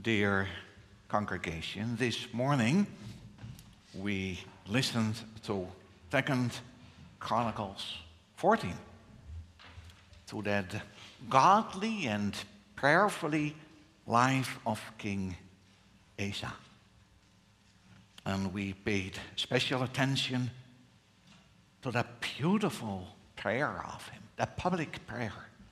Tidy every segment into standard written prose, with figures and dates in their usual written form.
Dear congregation, this morning we listened to 2 Chronicles 14, to that godly and prayerfully life of King Asa. And we paid special attention to that beautiful prayer of him, that public prayer.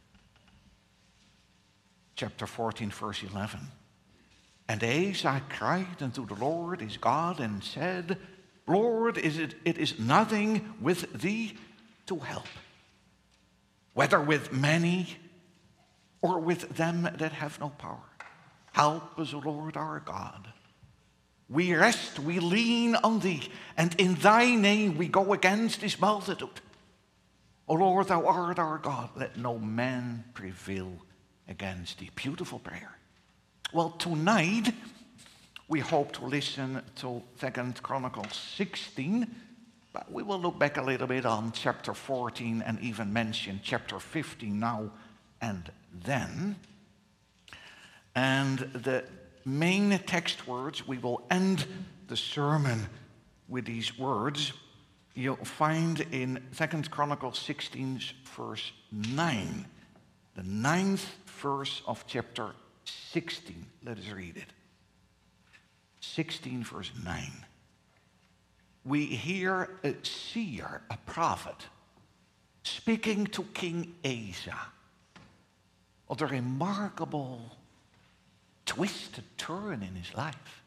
Chapter 14, verse 11. And Asa cried unto the Lord his God and said, Lord, it is nothing with thee to help, whether with many or with them that have no power. Help us, O Lord our God. We rest, we lean on thee, and in thy name we go against this multitude. O Lord, thou art our God, let no man prevail against thee. Beautiful prayer. Well, tonight we hope to listen to 2 Chronicles 16, but we will look back a little bit on chapter 14 and even mention chapter 15 now and then. And the main text words, we will end the sermon with these words. You'll find in 2 Chronicles 16, verse 9, the 9th verse of chapter 16. Let us read it. 16, verse 9. We hear a seer, a prophet, speaking to King Asa of the remarkable twist, a turn in his life.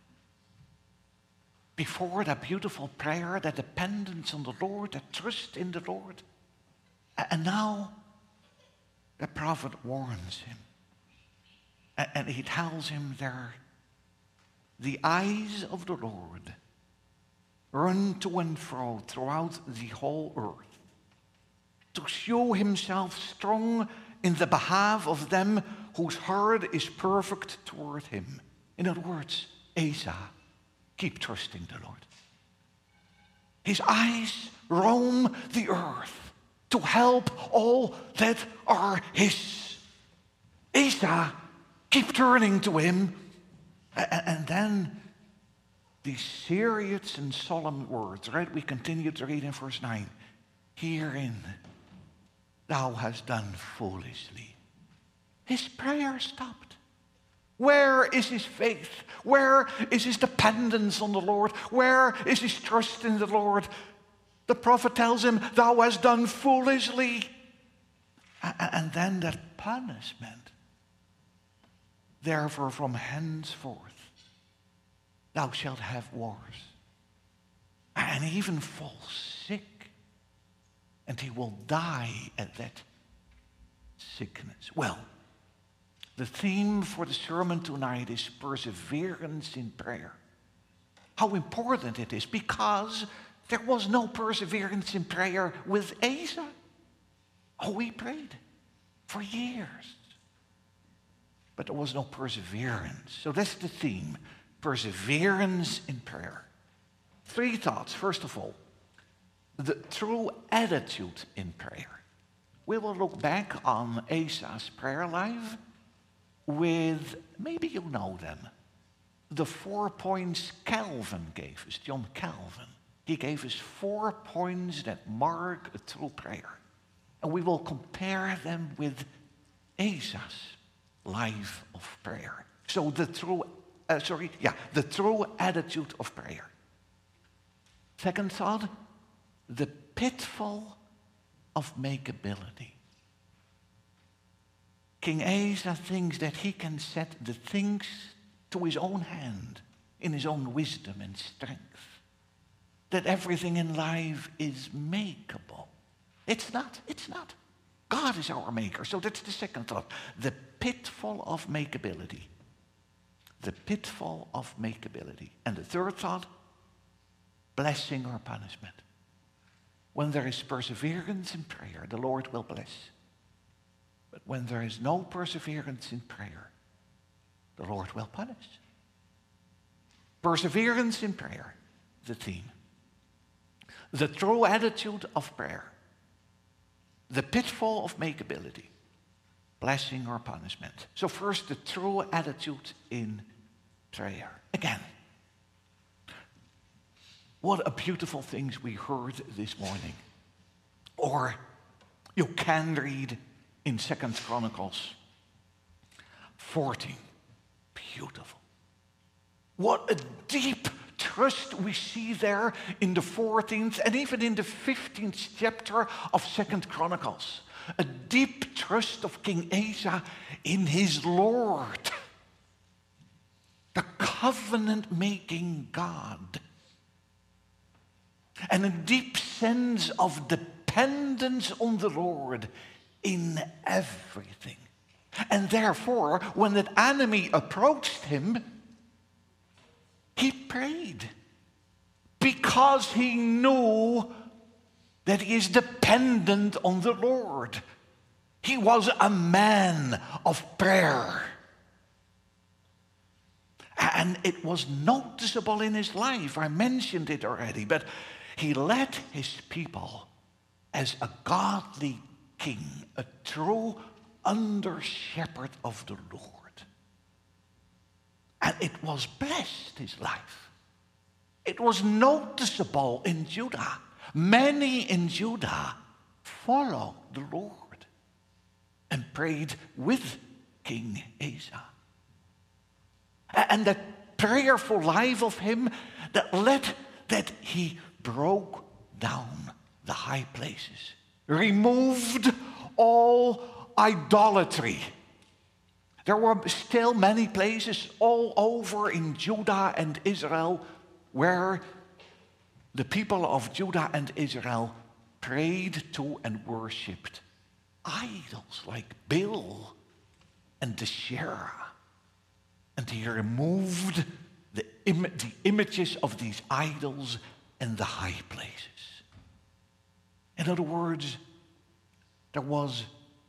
Before that beautiful prayer, that dependence on the Lord, that trust in the Lord. And now the prophet warns him. And he tells him there, the eyes of the Lord run to and fro throughout the whole earth to show himself strong in the behalf of them whose heart is perfect toward him. In other words, Asa, keep trusting the Lord. His eyes roam the earth to help all that are his. Asa, keep turning to him. And then these serious and solemn words, right? We continue to read in verse 9. Herein thou hast done foolishly. His prayer stopped. Where is his faith? Where is his dependence on the Lord? Where is his trust in the Lord? The prophet tells him, thou hast done foolishly. And then that punishment. Therefore, from henceforth, thou shalt have wars, and even fall sick, and he will die at that sickness. Well, the theme for the sermon tonight is perseverance in prayer. How important it is, because there was no perseverance in prayer with Asa. Oh, he prayed for years. But there was no perseverance. So that's the theme, perseverance in prayer. 3 thoughts. First of all, the true attitude in prayer. We will look back on Asa's prayer life with, maybe you know them, the 4 points Calvin gave us, John Calvin. He gave us 4 points that mark a true prayer. And we will compare them with Asa's life of prayer. So the true attitude of prayer. Second thought, the pitfall of makeability. King Asa thinks that he can set the things to his own hand, in his own wisdom and strength. That everything in life is makeable. It's not. God is our maker. So that's the second thought. The pitfall of makeability. The pitfall of makeability. And the third thought, blessing or punishment. When there is perseverance in prayer, the Lord will bless. But when there is no perseverance in prayer, the Lord will punish. Perseverance in prayer, the theme. The true attitude of prayer. The pitfall of makeability, blessing or punishment. So first, the true attitude in prayer. Again, what a beautiful things we heard this morning. Or you can read in 2 Chronicles 14. Beautiful. What a deep trust we see there in the 14th and even in the 15th chapter of 2 Chronicles. A deep trust of King Asa in his Lord, the covenant-making God. And a deep sense of dependence on the Lord in everything. And therefore, when the enemy approached him, he prayed because he knew that he is dependent on the Lord. He was a man of prayer. And it was noticeable in his life. I mentioned it already, but he led his people as a godly king, a true under-shepherd of the Lord. And it was blessed, his life. It was noticeable in Judah. Many in Judah followed the Lord and prayed with King Asa. And that prayerful life of him that led that he broke down the high places, removed all idolatry. There were still many places all over in Judah and Israel where the people of Judah and Israel prayed to and worshipped idols like Baal and Asherah. And he removed the images of these idols in the high places. In other words, there was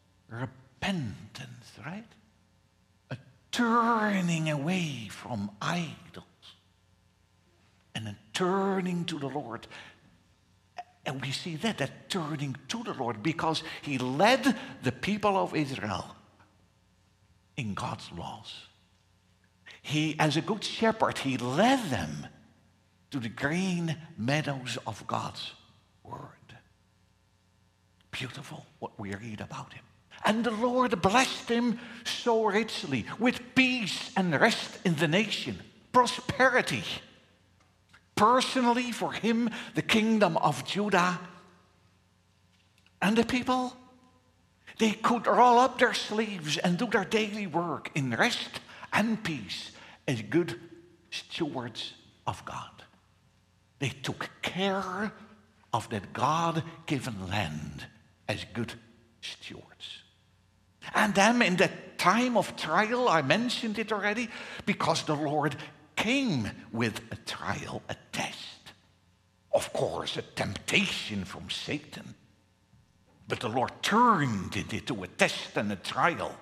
repentance, right? A turning away from idols and a turning to the Lord. And we see that turning to the Lord, because he led the people of Israel in God's laws. He, as a good shepherd, he led them to the green meadows of God's word. Beautiful what we read about him. And the Lord blessed him so richly with peace and rest in the nation, prosperity. Personally, for him, the kingdom of Judah and the people, they could roll up their sleeves and do their daily work in rest and peace as good stewards of God. They took care of that God-given land as good stewards. And then in that time of trial, I mentioned it already, because the Lord came with a trial, a test. Of course, a temptation from Satan. But the Lord turned it into a test and a trial.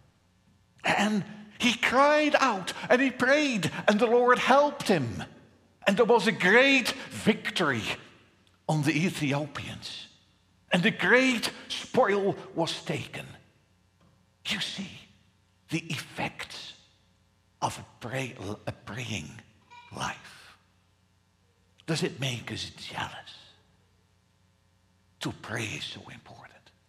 And he cried out and he prayed, and the Lord helped him. And there was a great victory on the Ethiopians. And the great spoil was taken. You see the effects of a praying life. Does it make us jealous? To pray is so important.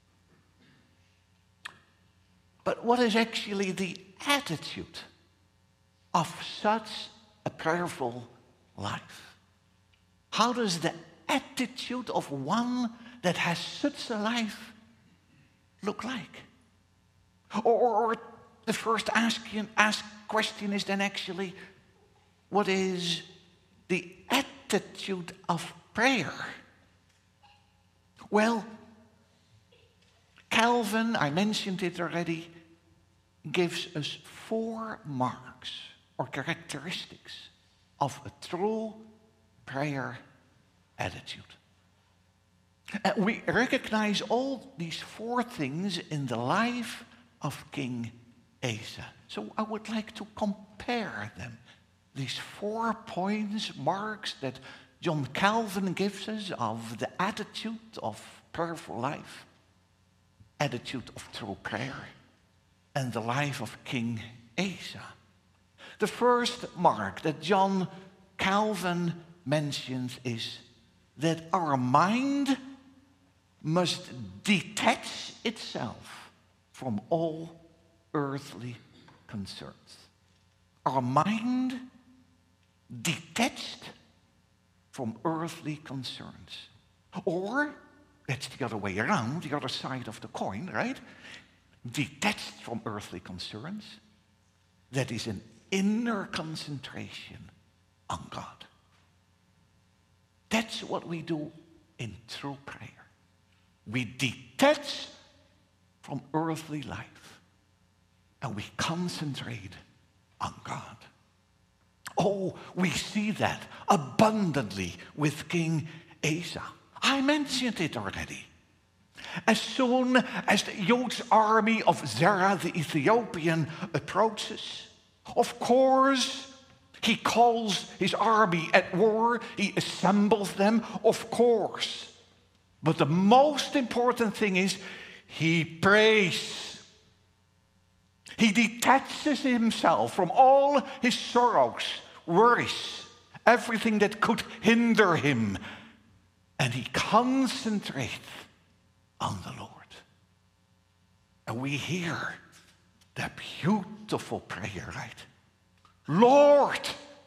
But what is actually the attitude of such a prayerful life? How does the attitude of one that has such a life look like? Or the first asked question is then actually, what is the attitude of prayer? Well, Calvin, I mentioned it already, gives us 4 marks or characteristics of a true prayer attitude. We recognize all these 4 things in the life of King Asa. So I would like to compare them. These 4 points, marks that John Calvin gives us of the attitude of prayerful life, attitude of true prayer, and the life of King Asa. The first mark that John Calvin mentions is that our mind must detach itself from all earthly concerns. Our mind detached from earthly concerns. Or, that's the other way around, the other side of the coin, right? Detached from earthly concerns. That is an inner concentration on God. That's what we do in true prayer. We detach from earthly life and we concentrate on God. Oh, we see that abundantly with King Asa. I mentioned it already. As soon as the huge army of Zerah the Ethiopian approaches, of course, he calls his army at war. He assembles them, of course. But the most important thing is he prays. He detaches himself from all his sorrows, worries, everything that could hinder him. And he concentrates on the Lord. And we hear that beautiful prayer, right? Lord!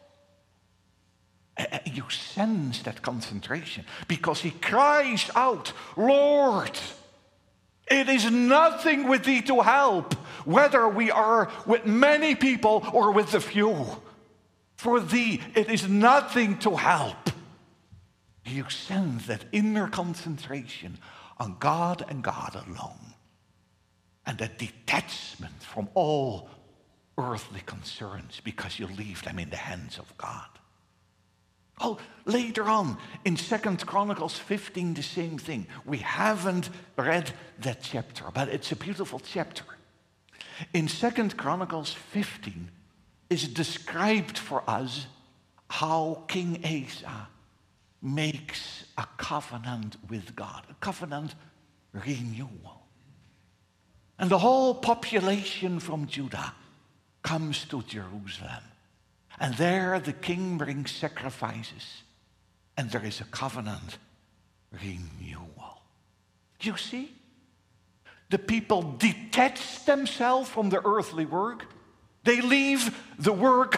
You sense that concentration because he cries out, Lord! It is nothing with thee to help, whether we are with many people or with the few. For thee, it is nothing to help. You sense that inner concentration on God and God alone. And that detachment from all earthly concerns because you leave them in the hands of God. Oh, later on in 2 Chronicles 15, the same thing. We haven't read that chapter, but it's a beautiful chapter. In 2 Chronicles 15 is described for us how King Asa makes a covenant with God, a covenant renewal. And the whole population from Judah comes to Jerusalem. And there the king brings sacrifices. And there is a covenant renewal. You see? The people detach themselves from the earthly work. They leave the work.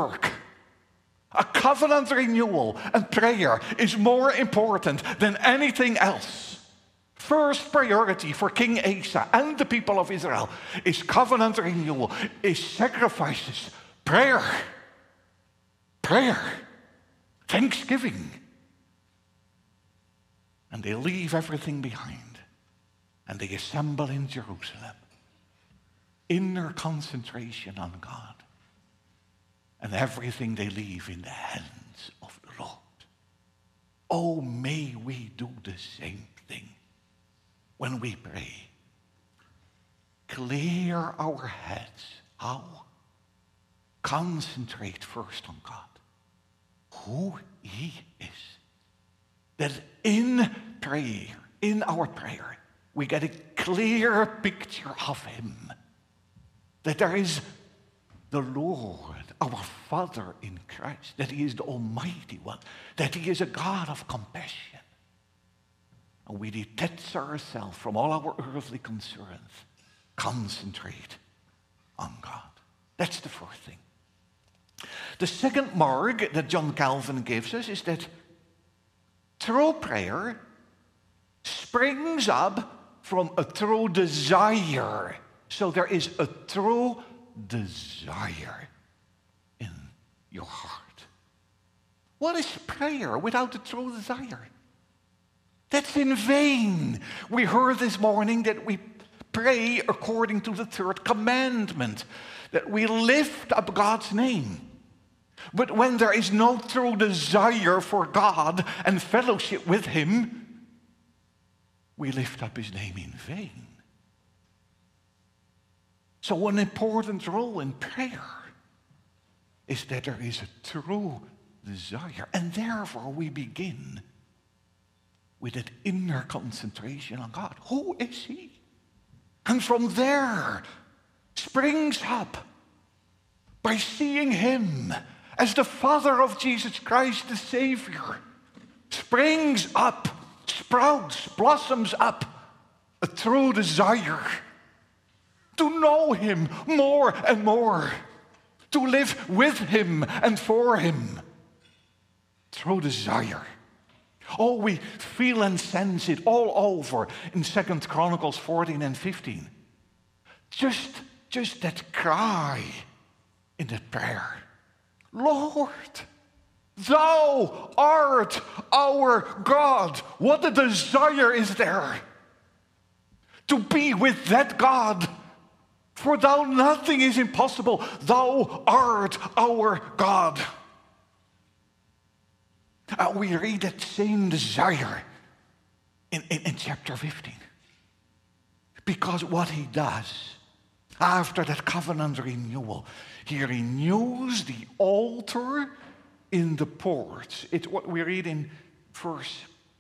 A covenant renewal and prayer is more important than anything else. First priority for King Asa and the people of Israel is covenant renewal, is sacrifices, prayer, thanksgiving. And they leave everything behind and they assemble in Jerusalem. Inner concentration on God. And everything they leave in the hands of the Lord. Oh, may we do the same thing when we pray. Clear our heads. How? Concentrate first on God. Who He is. That in prayer, in our prayer, we get a clear picture of Him. That there is the Lord, our Father in Christ, that He is the Almighty One, that He is a God of compassion. And we detach ourselves from all our earthly concerns, concentrate on God. That's the first thing. The second mark that John Calvin gives us is that true prayer springs up from a true desire. So there is a true desire in your heart. What is prayer without a true desire? That's in vain. We heard this morning that we pray according to the third commandment, that we lift up God's name. But when there is no true desire for God and fellowship with Him, we lift up His name in vain. So an important role in prayer is that there is a true desire. And therefore we begin with that inner concentration on God. Who is He? And from there springs up by seeing him as the Father of Jesus Christ, the Savior, springs up, sprouts, blossoms up a true desire to know him more and more, to live with him and for him. True desire. Oh, we feel and sense it all over in 2 Chronicles 14 and 15. Just that cry in that prayer. Lord, thou art our God. What a desire is there to be with that God. For thou nothing is impossible. Thou art our God. We read that same desire in chapter 15. Because what he does after that covenant renewal, he renews the altar in the porch. It's what we read in verse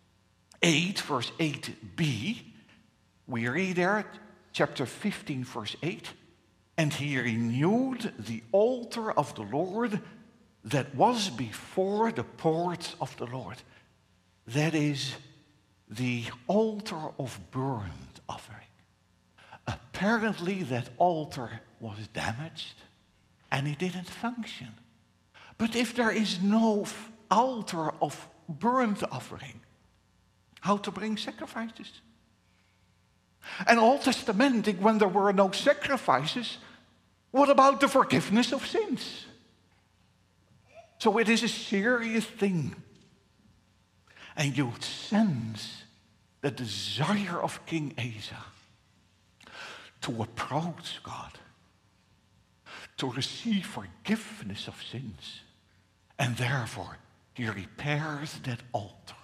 8b. We read there, chapter 15, verse 8. And he renewed the altar of the Lord that was before the porch of the Lord. That is the altar of burnt offering. Apparently that altar was damaged and it didn't function. But if there is no altar of burnt offering, how to bring sacrifices? And Old Testamentic, when there were no sacrifices, what about the forgiveness of sins? So it is a serious thing. And you sense the desire of King Asa to approach God, to receive forgiveness of sins. And therefore, he repairs that altar.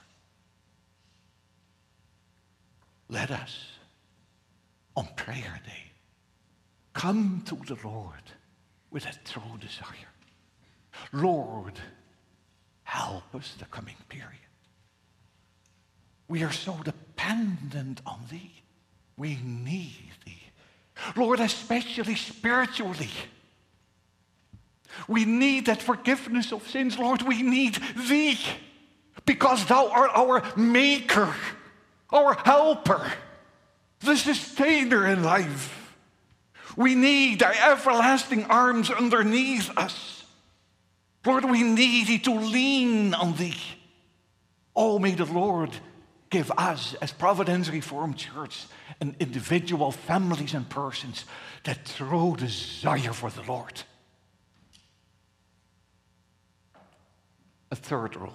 Let us, on prayer day, come to the Lord with a true desire. Lord, help us the coming period. We are so dependent on thee. We need thee. Lord, especially spiritually. We need that forgiveness of sins. Lord, we need thee. Because thou art our maker, our helper, the sustainer in life. We need thy everlasting arms underneath us. Lord, we need thee to lean on thee. Oh, may the Lord give us, as Providence Reformed Church, and individual families and persons, that true desire for the Lord. A third rule.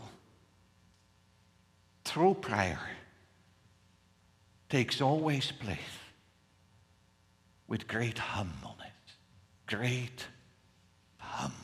True prayer takes always place with great humbleness. Great humbleness.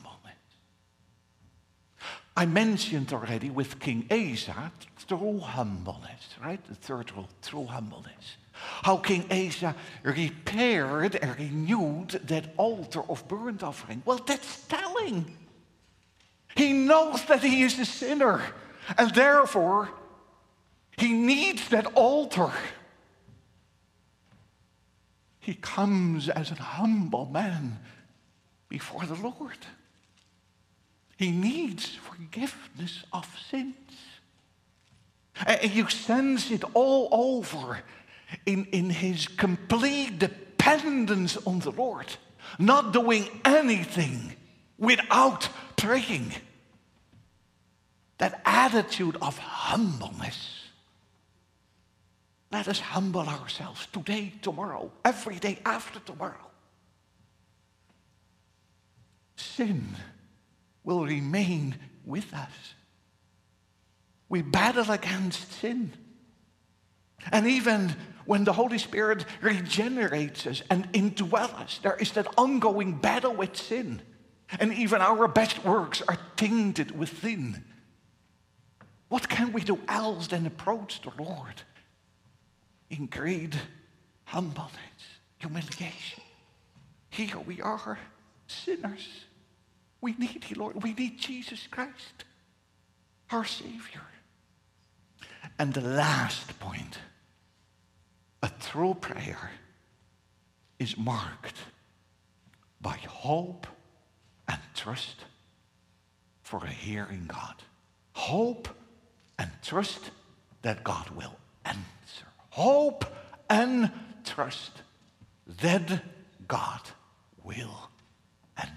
I mentioned already with King Asa, true humbleness, right? The third rule, true humbleness. How King Asa repaired and renewed that altar of burnt offering. Well, that's telling. He knows that he is a sinner, and therefore he needs that altar. He comes as a humble man before the Lord. He needs forgiveness of sins. And you sense it all over in his complete dependence on the Lord, not doing anything without praying. That attitude of humbleness. Let us humble ourselves today, tomorrow, every day after tomorrow. Sin will remain with us. We battle against sin. And even when the Holy Spirit regenerates us and indwells us, there is that ongoing battle with sin. And even our best works are tainted with sin. What can we do else than approach the Lord in great humbleness, humiliation? Here we are, sinners. We need you, Lord. We need Jesus Christ, our Savior. And the last point, a true prayer is marked by hope and trust for a hearing God. Hope and trust that God will answer. Hope and trust that God will answer.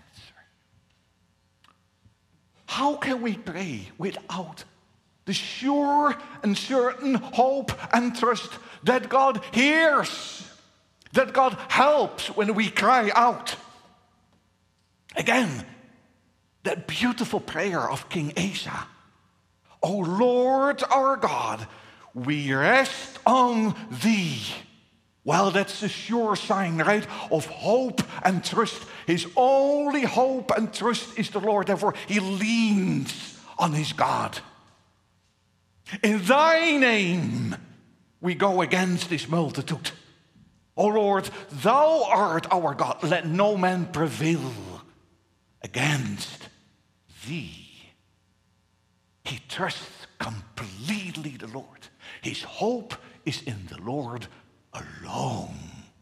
How can we pray without the sure and certain hope and trust that God hears, that God helps when we cry out? Again, that beautiful prayer of King Asa. O Lord our God, we rest on thee. Well, that's a sure sign, right, of hope and trust. His only hope and trust is the Lord. Therefore, he leans on his God. In thy name we go against this multitude. O Lord, thou art our God. Let no man prevail against thee. He trusts completely the Lord. His hope is in the Lord alone.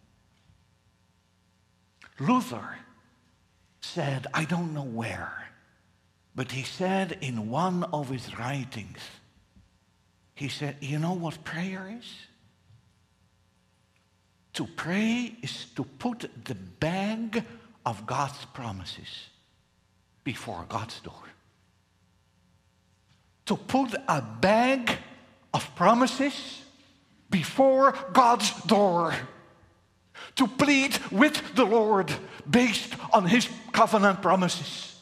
Luther said, I don't know where, but he said in one of his writings, he said, you know what prayer is? To pray is to put the bag of God's promises before God's door. To put a bag of promises before God's door. To plead with the Lord based on his covenant promises.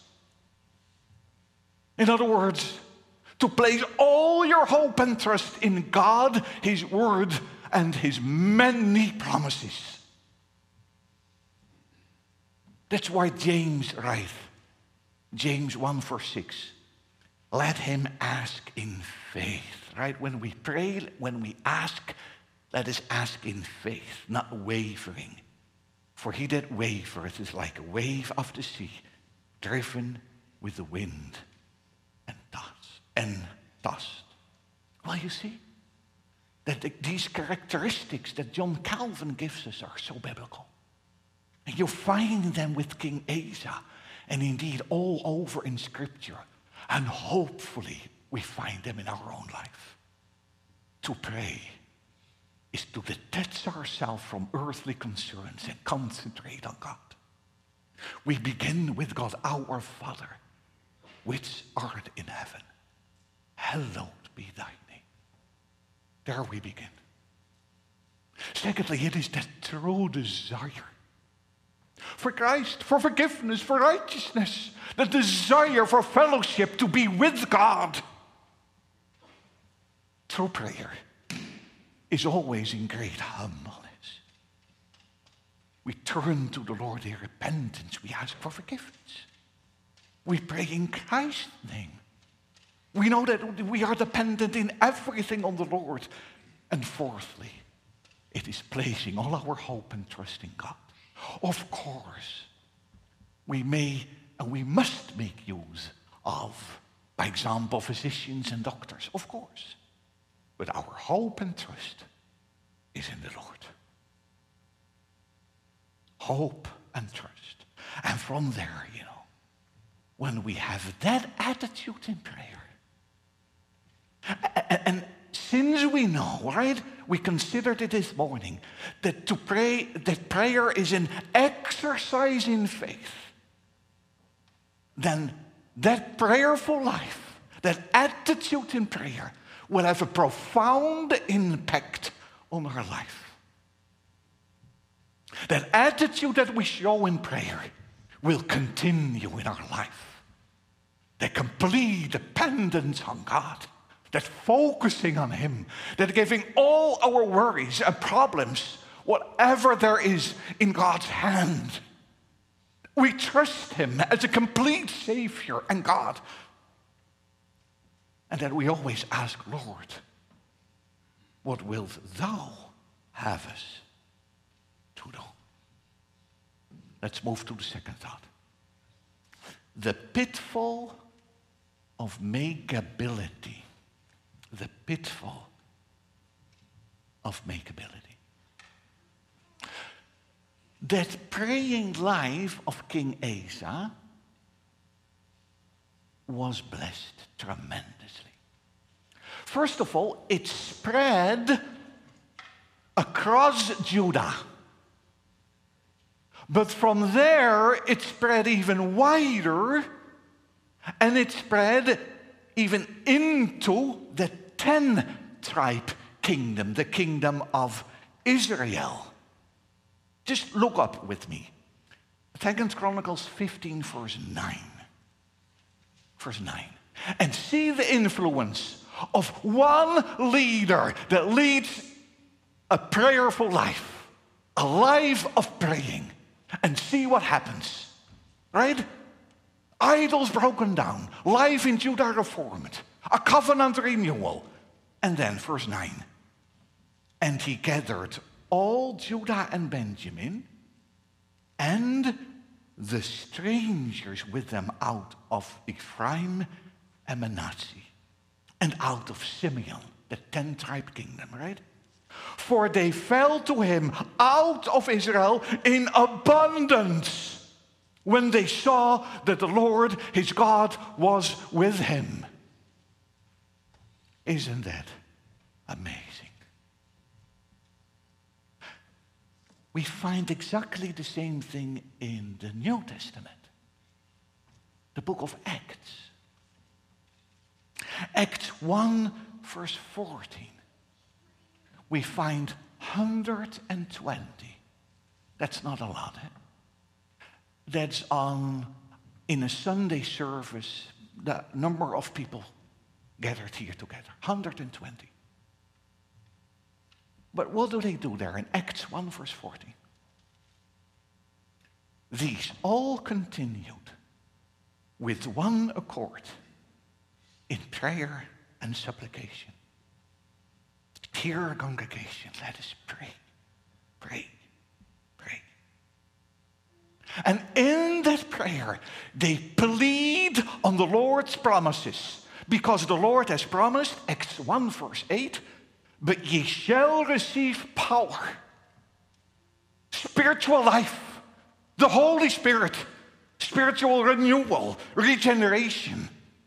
In other words, to place all your hope and trust in God, his word, and his many promises. That's why James writes, James 1 verse 6, let him ask in faith, right? When we pray, when we ask, let us ask in faith, not wavering. For he that wavereth is like a wave of the sea, driven with the wind and tossed. Well, you see, that these characteristics that John Calvin gives us are so biblical. And you find them with King Asa, and indeed all over in Scripture. And hopefully we find them in our own life. To pray is to detach ourselves from earthly concerns and concentrate on God. We begin with God, our Father, which art in heaven. Hallowed be thy name. There we begin. Secondly, it is that true desire for Christ, for forgiveness, for righteousness, the desire for fellowship, to be with God. True prayer is always in great humbleness. We turn to the Lord in repentance. We ask for forgiveness. We pray in Christ's name. We know that we are dependent in everything on the Lord. And fourthly, it is placing all our hope and trust in God. Of course, we may and we must make use of, by example, physicians and doctors, of course. But our hope and trust is in the Lord. Hope and trust. And from there, when we have that attitude in prayer, and since we know, right, we considered it this morning, that to pray, that prayer is an exercise in faith, then that prayerful life, that attitude in prayer, will have a profound impact on our life. That attitude that we show in prayer will continue in our life. That complete dependence on God, that focusing on Him, that giving all our worries and problems, whatever there is, in God's hand. We trust Him as a complete Savior and God. And that we always ask, Lord, what wilt Thou have us to do? Let's move to the second thought. The pitfall of makeability. The pitfall of makeability. That praying life of King Asa was blessed tremendously. First of all, it spread across Judah. But from there, it spread even wider, and it spread even into the 10-tribe kingdom, the kingdom of Israel. Just look up with me. 2 Chronicles 15, verse 9. Verse 9. And see the influence of one leader that leads a prayerful life, a life of praying, and see what happens. Right? Idols broken down, life in Judah reformed, a covenant renewal. And then verse 9. And he gathered all Judah and Benjamin and the strangers with them out of Ephraim and Manasseh and out of Simeon, the 10-tribe kingdom, right? For they fell to him out of Israel in abundance when they saw that the Lord his God was with him. Isn't that amazing? We find exactly the same thing in the New Testament, the book of Acts. Acts 1, verse 14. We find 120. That's not a lot. That's in a Sunday service, the number of people gathered here together. 120. But what do they do there in Acts 1, verse 14? These all continued with one accord in prayer and supplication. Dear congregation, let us pray, pray, pray. And in that prayer, they plead on the Lord's promises, because the Lord has promised, Acts 1, verse 8, but ye shall receive power, spiritual life, the Holy Spirit, spiritual renewal, regeneration.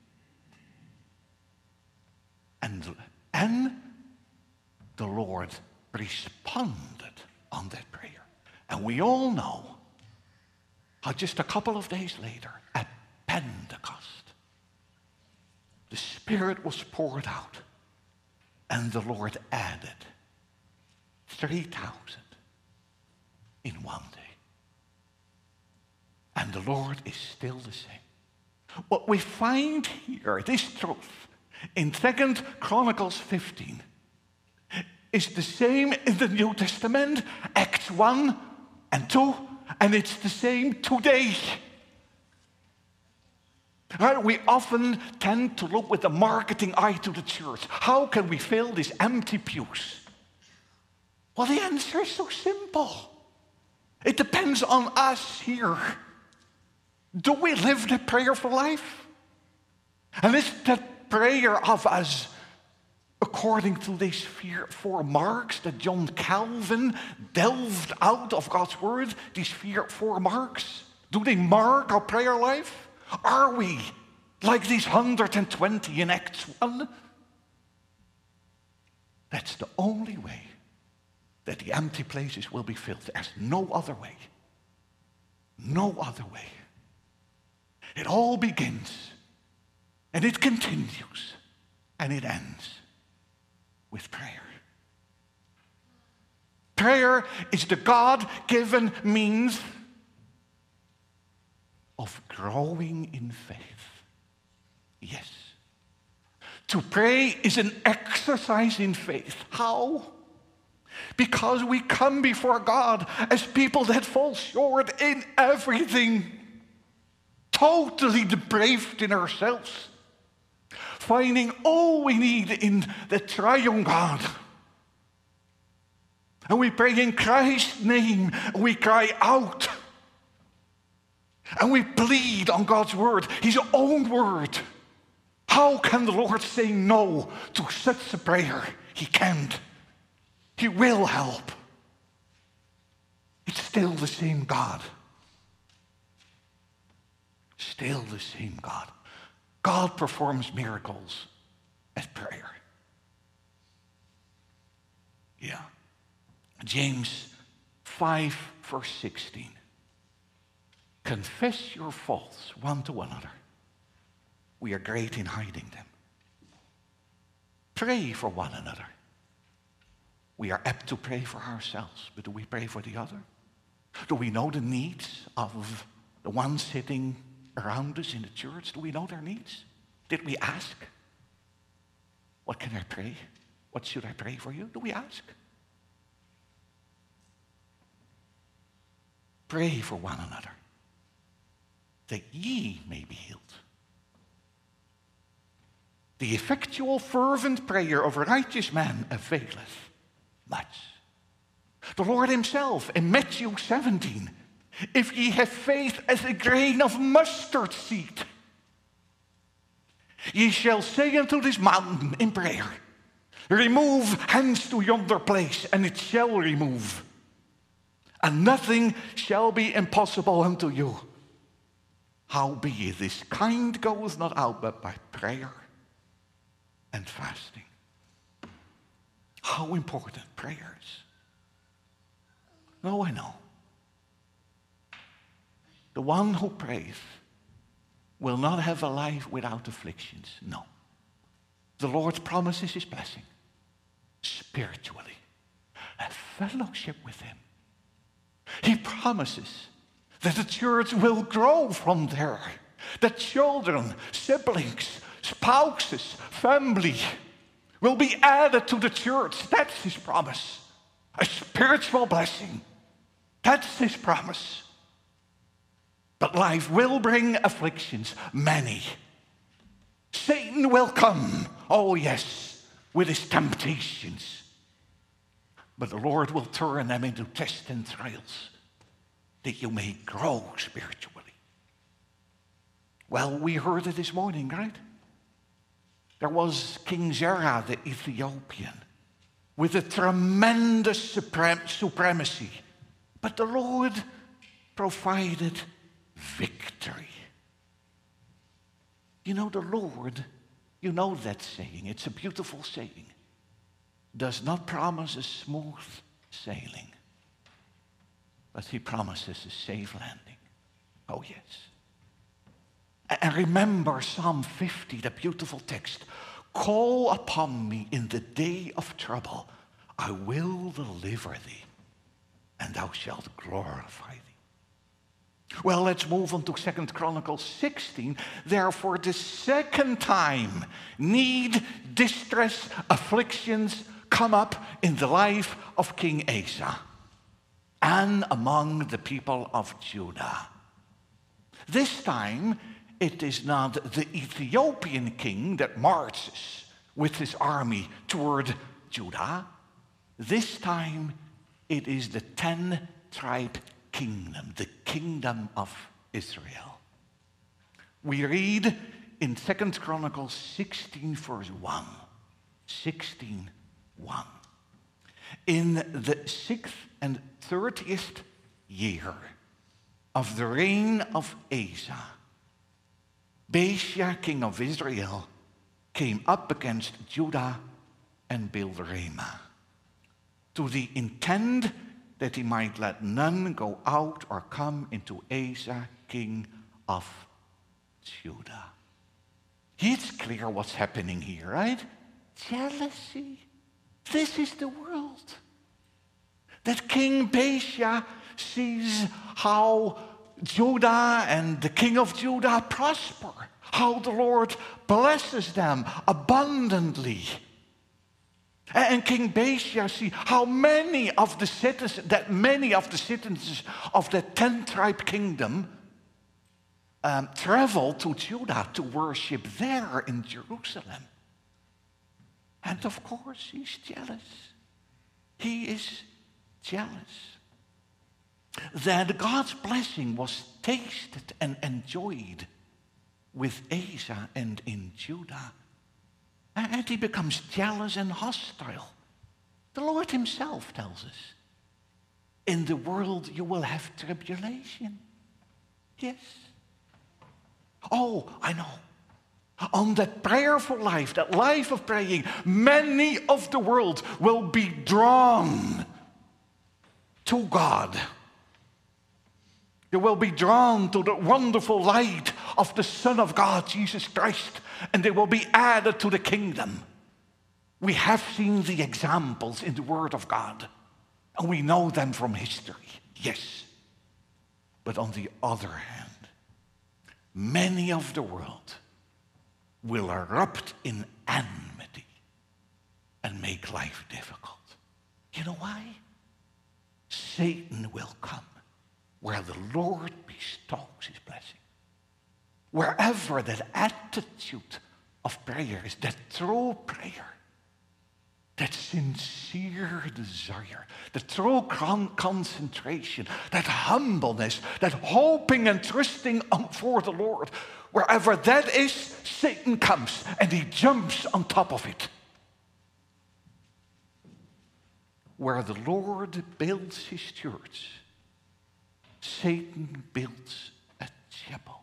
And the Lord responded on that prayer. And we all know how just a couple of days later, at Pentecost, the Spirit was poured out. And the Lord added 3,000 in one day. And the Lord is still the same. What we find here, this truth, in 2 Chronicles 15, is the same in the New Testament, Acts 1 and 2, and it's the same today. We often tend to look with a marketing eye to the church. How can we fill these empty pews? Well, the answer is so simple. It depends on us here. Do we live the prayerful life? And is that prayer of us according to these 4 marks that John Calvin delved out of God's word? These 4 marks? Do they mark our prayer life? Are we like these 120 in Acts 1? That's the only way that the empty places will be filled. There's no other way. No other way. It all begins, and it continues, and it ends with prayer. Prayer is the God-given means of growing in faith. Yes. To pray is an exercise in faith. How? Because we come before God as people that fall short in everything. Totally depraved in ourselves. Finding all we need in the triune God. And we pray in Christ's name. And we cry out. And we plead on God's word, his own word. How can the Lord say no to such a prayer? He can't. He will help. It's still the same God. Still the same God. God performs miracles at prayer. Yeah. James 5, verse 16. Confess your faults one to another. We are great in hiding them. Pray for one another. We are apt to pray for ourselves, but do we pray for the other? Do we know the needs of the ones sitting around us in the church? Do we know their needs? Did we ask? What can I pray? What should I pray for you? Do we ask? Pray for one another, that ye may be healed. The effectual fervent prayer of a righteous man availeth much. The Lord himself in Matthew 17, if ye have faith as a grain of mustard seed, ye shall say unto this mountain in prayer, remove hence to yonder place, and it shall remove. And nothing shall be impossible unto you. Howbeit this kind goeth not out but by prayer and fasting. How important prayer is. No, I know. The one who prays will not have a life without afflictions. No. The Lord promises his blessing spiritually, a fellowship with him. He promises that the church will grow from there, that children, siblings, spouses, family will be added to the church. That's his promise. A spiritual blessing. That's his promise. But life will bring afflictions, many. Satan will come, oh yes, with his temptations. But the Lord will turn them into tests and trials, that you may grow spiritually. Well, we heard it this morning, right? There was King Zerah, the Ethiopian, with a tremendous supremacy. But the Lord provided victory. You know, the Lord, you know that saying, it's a beautiful saying, does not promise a smooth sailing, but he promises a safe landing. Oh, yes. And remember Psalm 50, the beautiful text. Call upon me in the day of trouble. I will deliver thee, and thou shalt glorify thee. Well, let's move on to 2 Chronicles 16. Therefore, the second time, need, distress, afflictions come up in the life of King Asa and among the people of Judah. This time, it is not the Ethiopian king that marches with his army toward Judah. This time, it is the 10-tribe kingdom, the kingdom of Israel. We read in 2 Chronicles 16, verse 1. 16:1. In the 6th and 30th year of the reign of Asa, Baasha, king of Israel, came up against Judah and built Ramah, to the intent that he might let none go out or come into Asa, king of Judah. It's clear what's happening here, right? Jealousy. This is the world. That King Baasha sees how Judah and the king of Judah prosper, how the Lord blesses them abundantly. And King Baasha sees how many of the citizens of the 10-tribe kingdom travel to Judah to worship there in Jerusalem. And of course, he's jealous. He is jealous. That God's blessing was tasted and enjoyed with Asa and in Judah. And he becomes jealous and hostile. The Lord himself tells us, in the world you will have tribulation. Yes. Oh, I know. On that prayerful life, that life of praying, many of the world will be drawn to God. They will be drawn to the wonderful light of the Son of God, Jesus Christ, and they will be added to the kingdom. We have seen the examples in the Word of God, and we know them from history, yes. But on the other hand, many of the world will erupt in enmity and make life difficult. You know why? Satan will come where the Lord bestows his blessing. Wherever that attitude of prayer is, that true prayer, that sincere desire, the true concentration, that humbleness, that hoping and trusting for the Lord, wherever that is, Satan comes and he jumps on top of it. Where the Lord builds his church, Satan builds a chapel.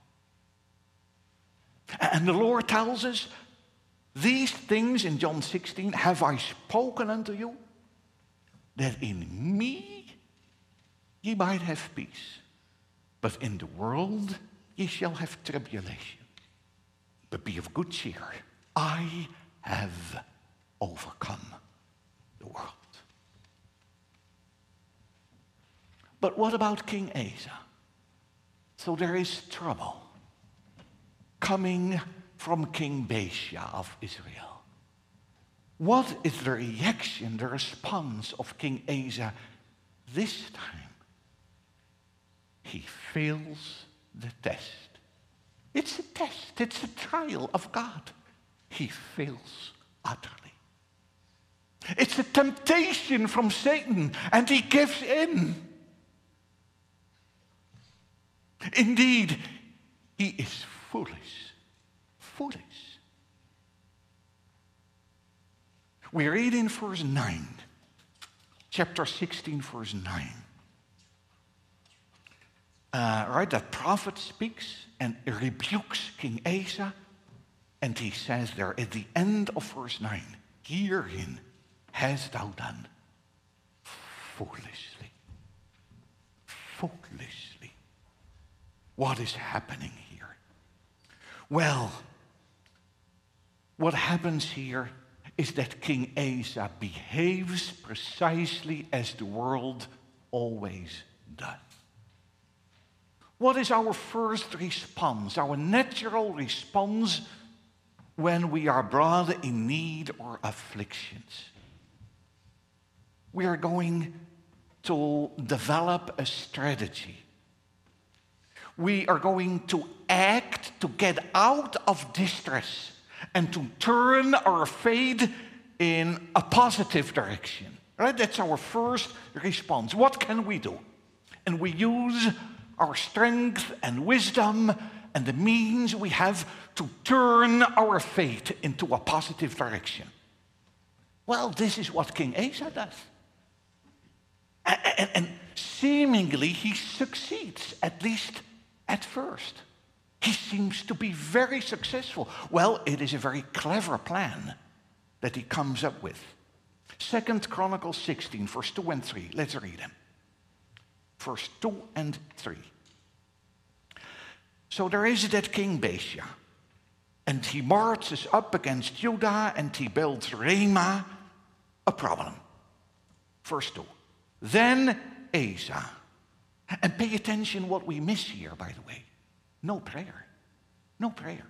And the Lord tells us, these things in John 16 have I spoken unto you, that in me ye might have peace. But in the world ye shall have tribulation. But be of good cheer. I have overcome the world. But what about King Asa? So there is trouble coming from King Baasha of Israel. What is the reaction, the response of King Asa this time? He fails the test. It's a test, it's a trial of God. He fails utterly. It's a temptation from Satan, and he gives in. Indeed, he is foolish. Foolish. We read in verse 9, chapter 16, verse 9. That prophet speaks and rebukes King Asa, and he says there at the end of verse 9, herein hast thou done foolishly. Foolishly. What is happening here? Well, what happens here is that King Asa behaves precisely as the world always does. What is our first response, our natural response when we are brought in need or afflictions? We are going to develop a strategy. We are going to act to get out of distress and to turn our faith in a positive direction. Right? That's our first response. What can we do? And we use our strength and wisdom and the means we have to turn our faith into a positive direction. Well, this is what King Asa does. And seemingly he succeeds, at least at first. He seems to be very successful. Well, it is a very clever plan that he comes up with. 2 Chronicles 16, verse 2 and 3. Let's read them. Verse 2 and 3. So there is that King Baasha, and he marches up against Judah, and he builds Ramah, a problem. Verse 2. Then Asa, and pay attention what we miss here, by the way. No prayer. No prayer.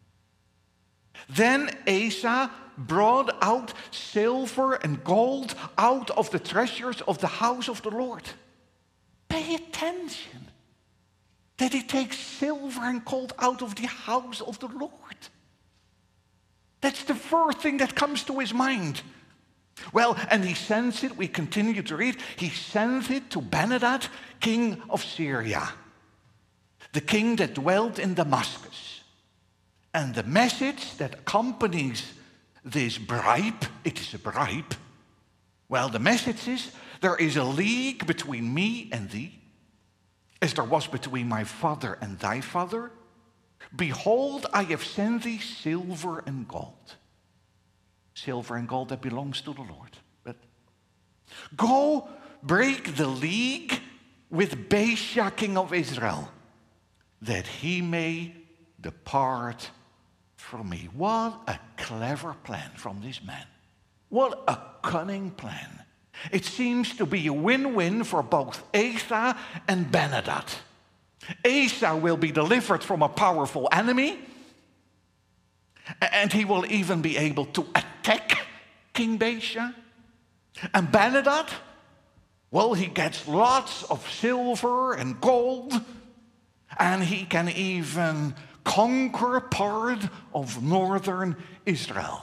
Then Asa brought out silver and gold out of the treasures of the house of the Lord. Pay attention that he takes silver and gold out of the house of the Lord. That's the first thing that comes to his mind. Well, and he sends it, we continue to read, he sends it to Ben-Hadad, king of Syria, the king that dwelt in Damascus. And the message that accompanies this bribe, it is a bribe. Well, the message is, there is a league between me and thee, as there was between my father and thy father. Behold, I have sent thee silver and gold. Silver and gold that belongs to the Lord. But go break the league with Baasha, king of Israel, that he may depart from me. What a clever plan from this man. What a cunning plan. It seems to be a win-win for both Asa and Ben-Hadad. Asa will be delivered from a powerful enemy, and he will even be able to attack King Baasha. And Ben-Hadad, well, he gets lots of silver and gold, and he can even conquer a part of northern Israel.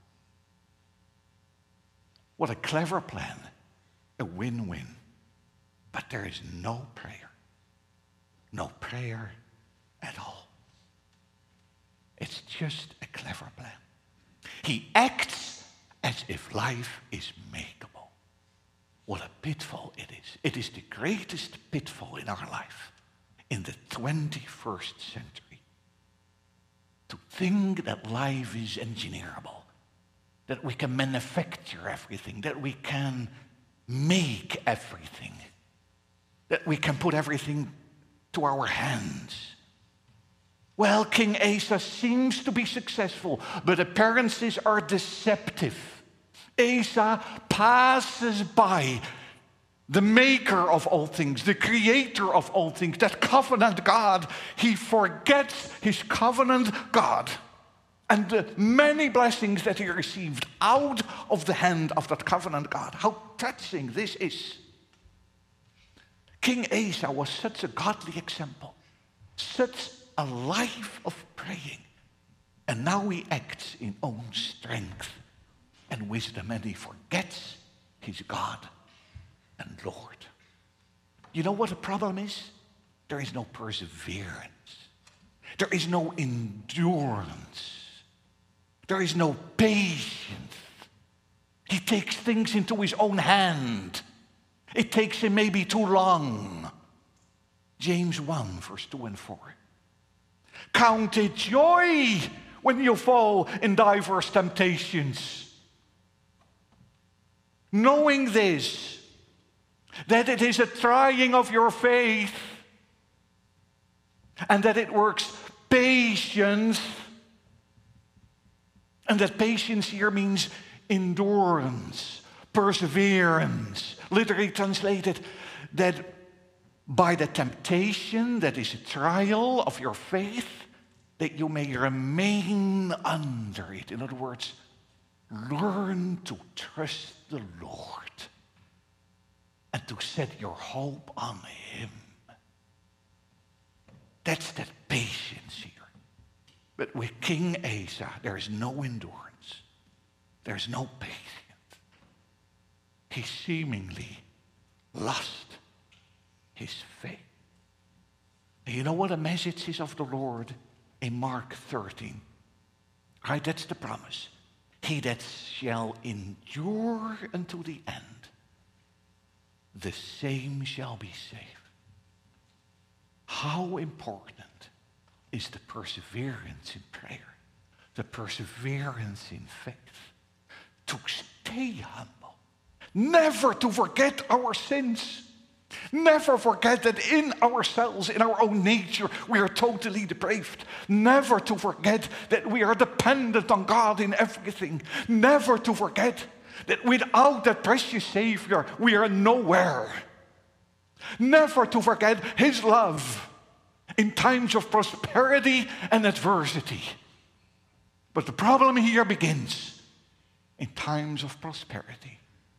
What a clever plan, a win-win. But there is no prayer. No prayer at all. It's just a clever plan. He acts as if life is makeable. What a pitfall it is. It is the greatest pitfall in our life in the 21st century. To think that life is engineerable, that we can manufacture everything, that we can make everything, that we can put everything to our hands. Well, King Asa seems to be successful, but appearances are deceptive. Asa passes by the maker of all things, the creator of all things, that covenant God. He forgets his covenant God and the many blessings that he received out of the hand of that covenant God. How touching this is. King Asa was such a godly example, such a life of praying. And now he acts in own strength and wisdom, and he forgets his God and Lord. You know what the problem is? There is no perseverance. There is no endurance. There is no patience. He takes things into his own hand. It takes him maybe too long. James 1, verse 2 and 4. Count it joy when you fall in diverse temptations, knowing this, that it is a trying of your faith, and that it works patience, and that patience here means endurance, perseverance. Literally translated, that by the temptation that is a trial of your faith, that you may remain under it. In other words, learn to trust the Lord and to set your hope on him. That's that patience here. But with King Asa, there is no endurance. There's no patience. He seemingly lost his faith. And you know what the message is of the Lord in Mark 13? Right, that's the promise. He that shall endure unto the end, the same shall be saved. How important is the perseverance in prayer, the perseverance in faith, to stay humble. Never to forget our sins. Never forget that in ourselves, in our own nature, we are totally depraved. Never to forget that we are dependent on God in everything. Never to forget that without that precious Savior, we are nowhere. Never to forget his love in times of prosperity and adversity. But the problem here begins in times of prosperity.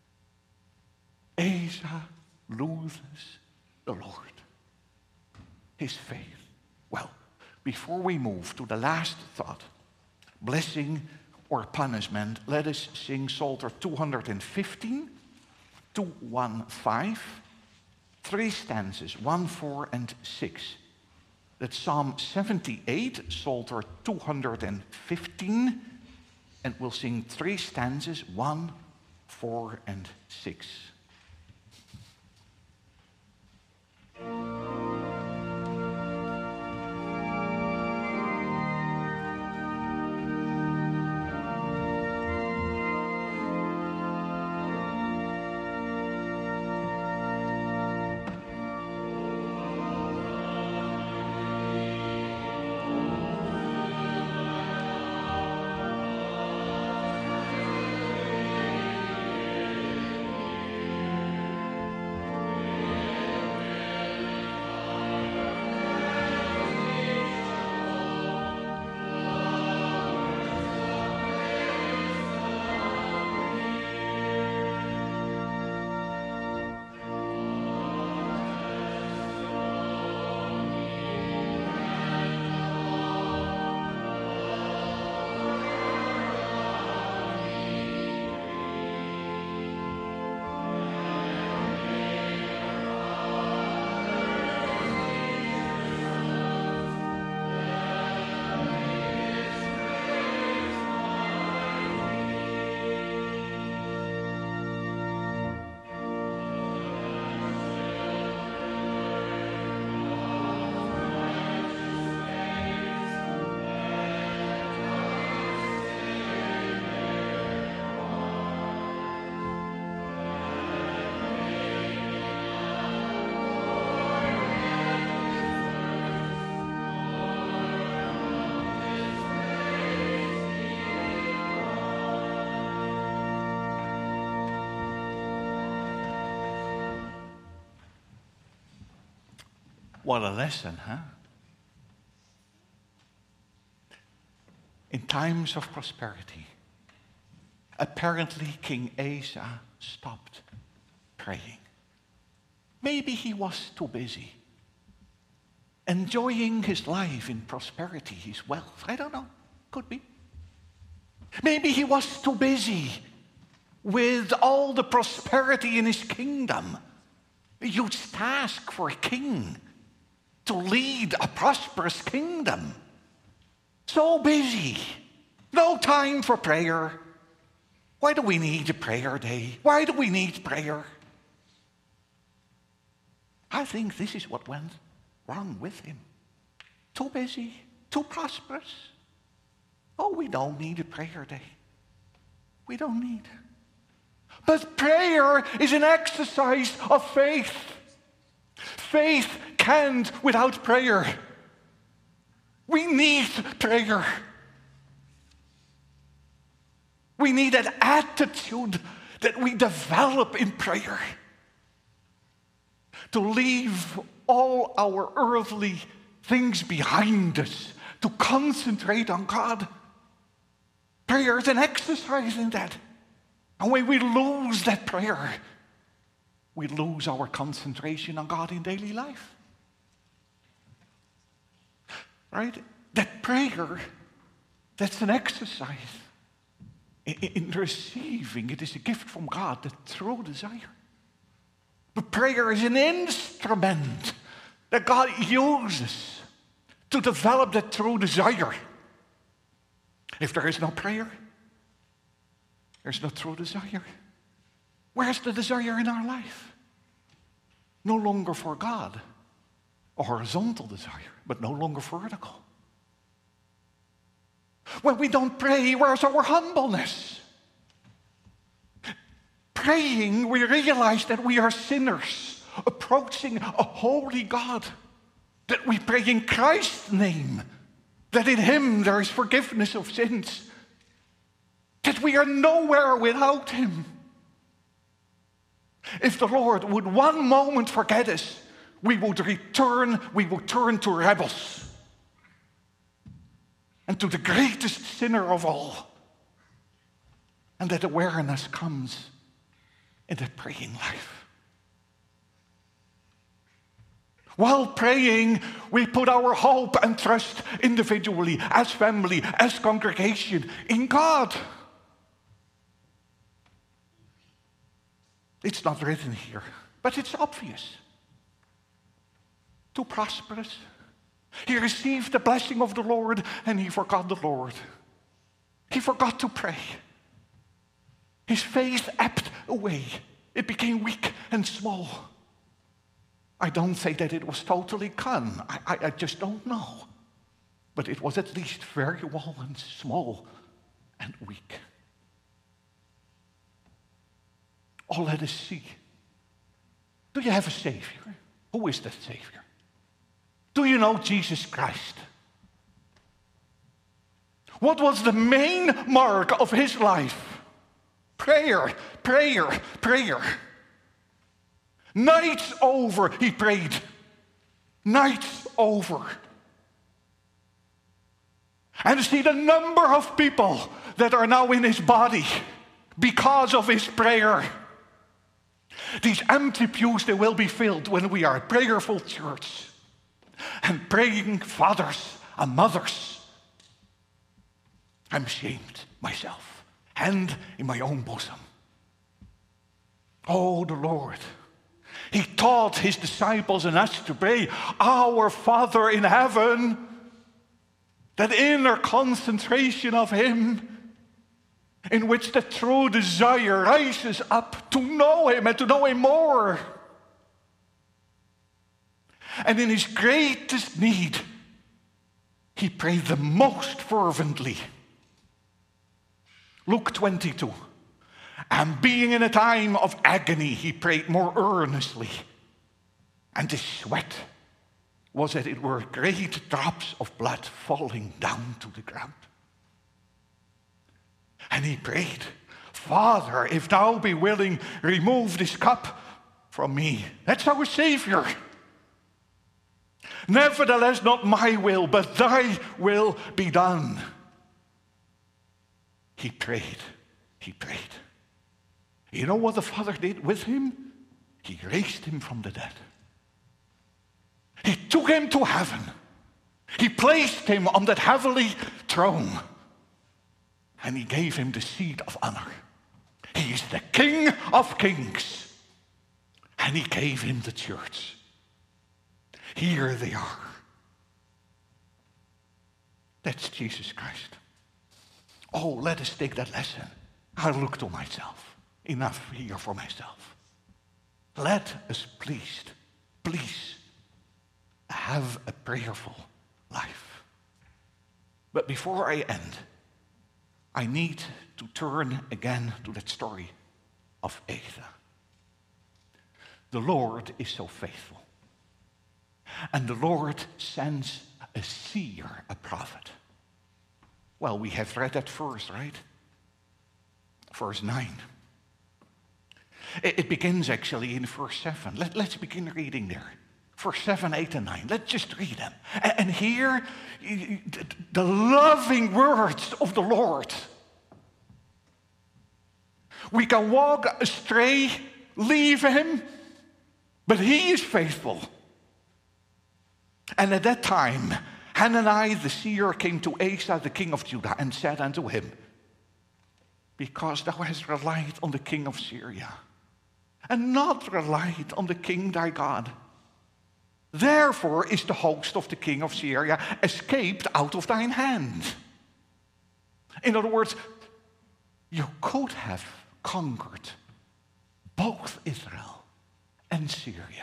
Asa loses the Lord, his faith. Well, before we move to the last thought, blessing or punishment, let us sing Psalter 215, 215, 3 stanzas, 1, 4, and 6. That's Psalm 78, Psalter 215, and we'll sing 3 stanzas, 1, 4, and 6. What a lesson, huh? In times of prosperity, apparently King Asa stopped praying. Maybe he was too busy enjoying his life in prosperity, his wealth. I don't know. Could be. Maybe he was too busy with all the prosperity in his kingdom. A huge task for a king to lead a prosperous kingdom. So busy. No time for prayer. Why do we need a prayer day? Why do we need prayer? I think this is what went wrong with him. Too busy, too prosperous. Oh, we don't need a prayer day. We don't need. But prayer is an exercise of faith. Faith can't without prayer. We need prayer. We need an attitude that we develop in prayer. To leave all our earthly things behind us, to concentrate on God. Prayer is an exercise in that. And when we lose that prayer, we lose our concentration on God in daily life. Right? That prayer, that's an exercise in receiving. It is a gift from God, the true desire. But prayer is an instrument that God uses to develop that true desire. If there is no prayer, there's no true desire. Where's the desire in our life? No longer for God, a horizontal desire, but no longer vertical. When we don't pray, where's our humbleness? Praying, we realize that we are sinners approaching a holy God, that we pray in Christ's name, that in Him there is forgiveness of sins, that we are nowhere without Him. If the Lord would one moment forget us, we would turn to rebels and to the greatest sinner of all. And that awareness comes in the praying life. While praying, we put our hope and trust individually, as family, as congregation, in God. It's not written here, but it's obvious. Too prosperous. He received the blessing of the Lord and he forgot the Lord. He forgot to pray. His faith ebbed away. It became weak and small. I don't say that it was totally gone. I just don't know. But it was at least very well and small and weak. Oh, let us see. Do you have a Savior? Who is that Savior? Do you know Jesus Christ? What was the main mark of his life? Prayer, prayer, prayer. Nights over he prayed. Nights over. And see the number of people that are now in his body because of his prayer. These empty pews, they will be filled when we are a prayerful church. And praying fathers and mothers. I'm ashamed myself. Hand in my own bosom. Oh, the Lord. He taught his disciples and us to pray, Our Father in heaven. That inner concentration of him, in which the true desire rises up to know him and to know him more. And in his greatest need, he prayed the most fervently. Luke 22. And being in a time of agony, he prayed more earnestly. And his sweat was as it were great drops of blood falling down to the ground. And he prayed, Father, if thou be willing, remove this cup from me. That's our Savior. Nevertheless, not my will, but thy will be done. He prayed. He prayed. You know what the Father did with him? He raised him from the dead. He took him to heaven. He placed him on that heavenly throne. And he gave him the seat of honor. He is the King of kings. And he gave him the church. Here they are. That's Jesus Christ. Oh, let us take that lesson. I look to myself. Enough here for myself. Let us please have a prayerful life. But before I end, I need to turn again to that story of Asa. The Lord is so faithful. And the Lord sends a seer, a prophet. Well, we have read that verse, right? Verse 9. It begins actually in verse 7. Let's begin reading there. Verse 7, 8, and 9. Let's just read them. And hear the loving words of the Lord. We can walk astray, leave him, but he is faithful. And at that time, Hanani the seer came to Asa the king of Judah and said unto him, because thou hast relied on the king of Syria, and not relied on the king thy God, therefore is the host of the king of Syria escaped out of thine hand. In other words, you could have conquered both Israel and Syria.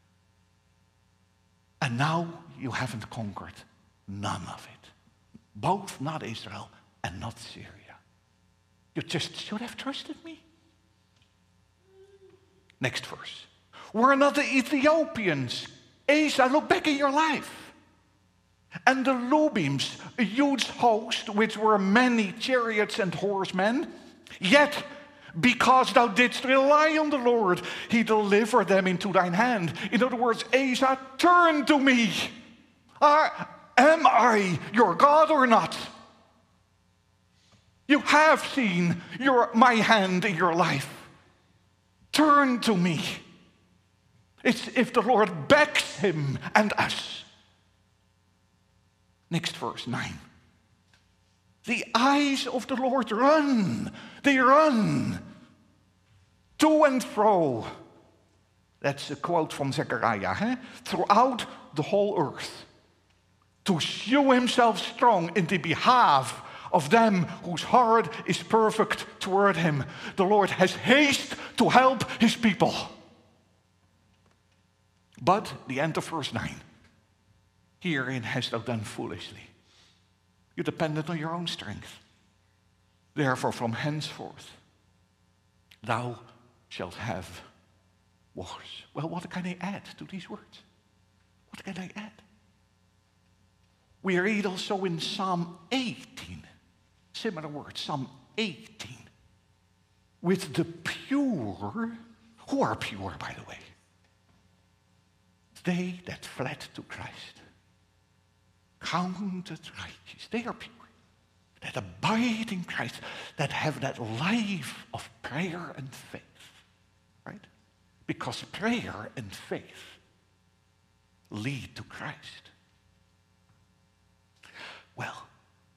And now you haven't conquered none of it. Both not Israel and not Syria. You just should have trusted me. Next verse. Were not the Ethiopians, Asa, look back in your life, and the Lubims, a huge host, which were many chariots and horsemen, yet because thou didst rely on the Lord, he delivered them into thine hand. In other words, Asa, turn to me. Am I your God or not? You have seen my hand in your life. Turn to me. It's if the Lord backs him and us. Next verse, 9. The eyes of the Lord run. They run to and fro. That's a quote from Zechariah. Throughout the whole earth. To show himself strong in the behalf of them whose heart is perfect toward him. The Lord has haste to help his people. But the end of verse 9. Herein hast thou done foolishly. You depended on your own strength. Therefore, from henceforth, thou shalt have wars. Well, what can I add to these words? What can I add? We read also in Psalm 18, similar words, Psalm 18. With the pure, who are pure, by the way? They that fled to Christ, counted righteous. They are pure. That abide in Christ, that have that life of prayer and faith. Right? Because prayer and faith lead to Christ. Well,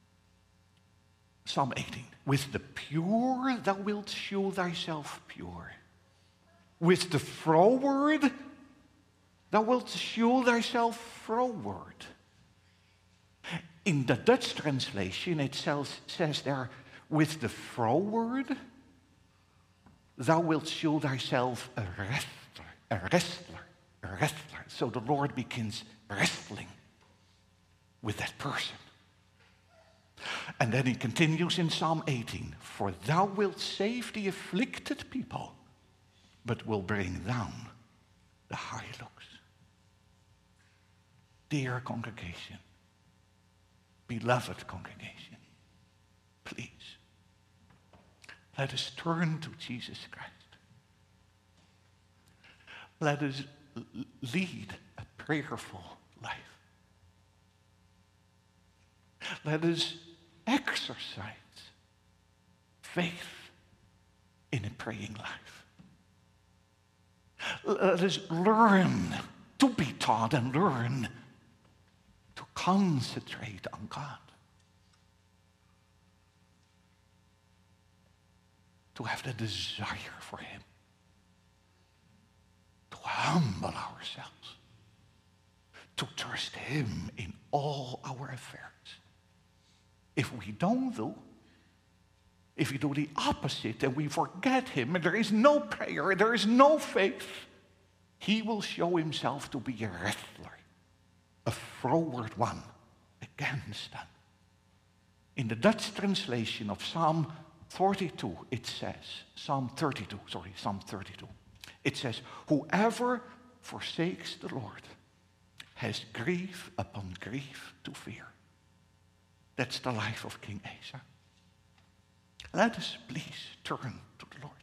Psalm 18. With the pure thou wilt shew thyself pure. With the froward thou wilt shew thyself froward. In the Dutch translation, it says there, with the froward, thou wilt shew thyself a wrestler. So the Lord begins wrestling with that person. And then he continues in Psalm 18, for thou wilt save the afflicted people, but will bring down the high looks. Dear congregation, beloved congregation, please, let us turn to Jesus Christ. Let us lead a prayerful life. Let us exercise faith in a praying life. Let us learn to be taught and learn to concentrate on God. To have the desire for Him. To humble ourselves. To trust Him in all our affairs. If we don't do, if we do the opposite and we forget Him and there is no prayer, there is no faith, He will show Himself to be a wrestler, a froward one against them. In the Dutch translation of Psalm 32, it says, Psalm 32, it says, whoever forsakes the Lord has grief upon grief to fear. That's the life of King Asa. Let us please turn to the Lord.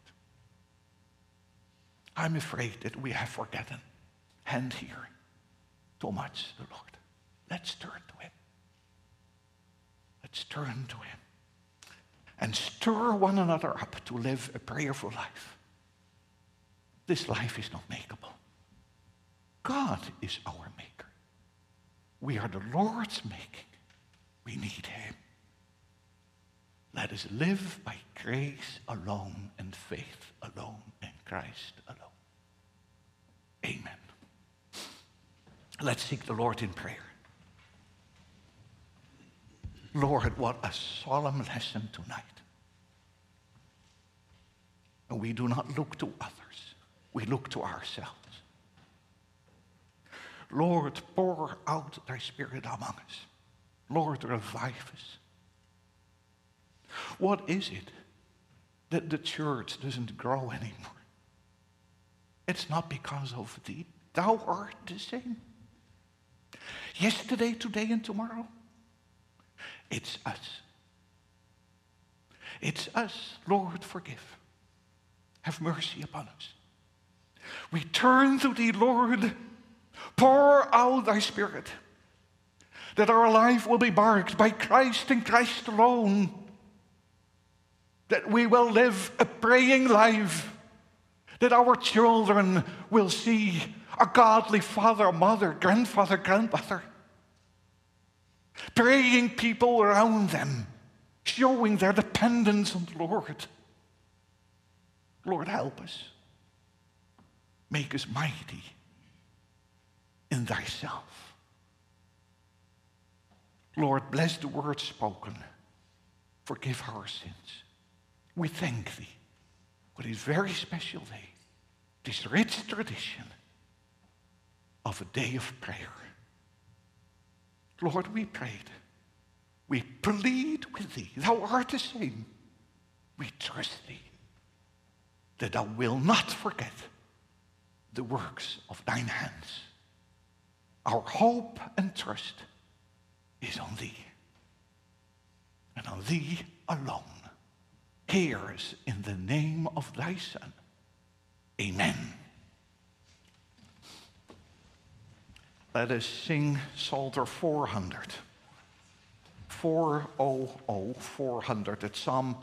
I'm afraid that we have forgotten and hear too much the Lord. Let's turn to Him. Let's turn to Him. And stir one another up to live a prayerful life. This life is not makeable. God is our maker. We are the Lord's making. We need Him. Let us live by grace alone and faith alone and Christ alone. Amen. Let's seek the Lord in prayer. Lord, what a solemn lesson tonight. And we do not look to others. We look to ourselves. Lord, pour out thy Spirit among us. Lord, revive us. What is it that the church doesn't grow anymore? It's not because of thee. Thou art the same. Yesterday, today, and tomorrow. It's us. It's us. Lord, forgive. Have mercy upon us. We turn to thee, Lord. Pour out thy Spirit, that our life will be marked by Christ and Christ alone. That we will live a praying life. That our children will see a godly father, mother, grandfather, grandmother. Praying people around them, showing their dependence on the Lord. Lord, help us. Make us mighty in thyself. Lord, bless the word spoken. Forgive our sins. We thank thee for this very special day, this rich tradition of a day of prayer. Lord, we prayed. We plead with thee. Thou art the same. We trust thee that thou wilt not forget the works of thine hands. Our hope and trust is on thee, and on thee alone. Hear us in the name of thy Son. Amen. Let us sing Psalter 400. 400, 400. It's Psalm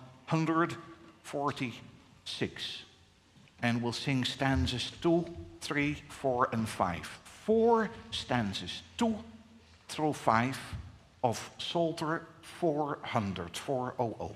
146. And we'll sing stanzas 2, 3, 4, and 5. 4 stanzas, 2 through 5 of Psalter 400, 400.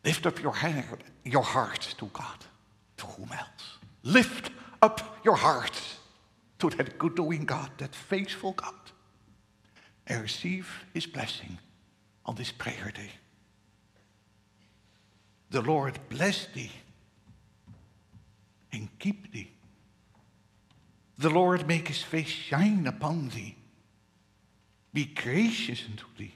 Lift up your heart to God. To whom else? Lift up your heart to that good-doing God, that faithful God, and receive his blessing on this prayer day. The Lord bless thee and keep thee. The Lord make his face shine upon thee, be gracious unto thee.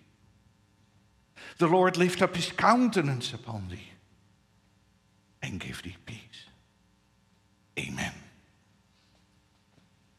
The Lord lift up his countenance upon thee and give thee peace.